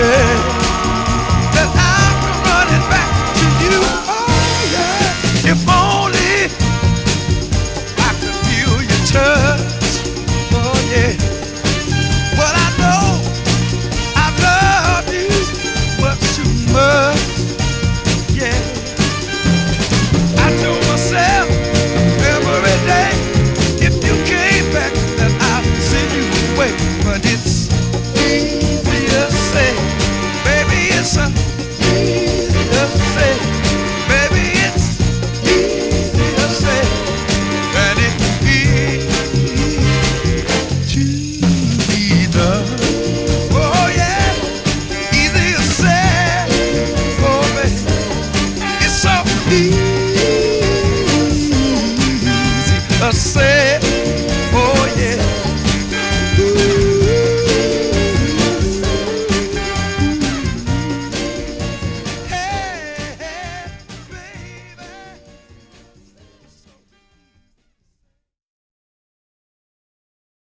that I'm running back to you. Oh yeah, if only I could feel your touch. Oh yeah, well I know I love you much too much. Yeah, I told myself every day, if you came back, then I'd send you away, but it's